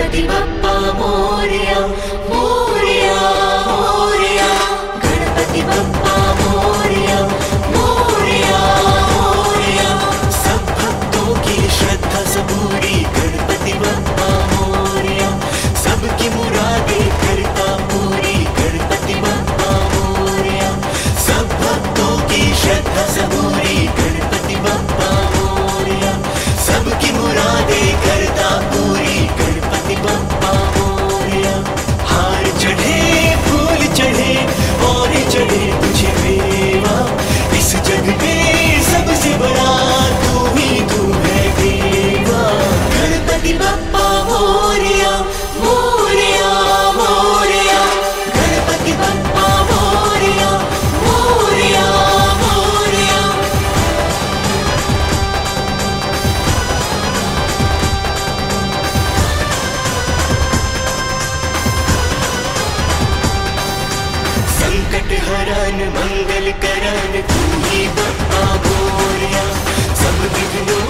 गणपति बप्पा मोरया मोरया मोरया। गणपति बप्पा मोरया मोरया मोरया। सब भक्तों की श्रद्धा सबूरी गणपति बप्पा मोरया। सबकी मुरादें करता पूरी गणपति बप्पा मोरया। सब भक्तों की श्रद्धा सबूरी गणपति बप्पा मोरया। सबकी मुरादें करता पूरी गणपति बप्पा मोरया। हार चढ़े फूल चढ़े और चढ़े तुझे मेवा। इस जग में सबसे बड़ा तू ही तू है देवा। गणपति बप्पा मोरया मोरया मोरया। गणपति बप्पा मोरया मोरया मोरया। संकट हरन मंगल करन तू ही बप्पा मोरया। सब विघ्नों